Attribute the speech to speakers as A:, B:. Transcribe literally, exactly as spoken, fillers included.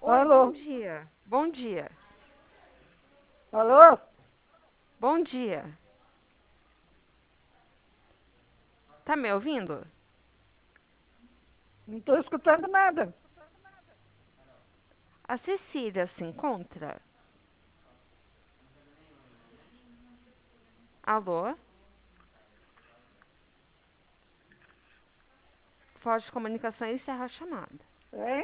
A: Oi, bom
B: Alô?
A: dia. Bom dia.
B: Alô?
A: Bom dia. Tá me ouvindo?
B: Não estou escutando nada.
A: A Cecília se encontra? Alô? Foz de comunicação encerra a chamada.
B: Hein?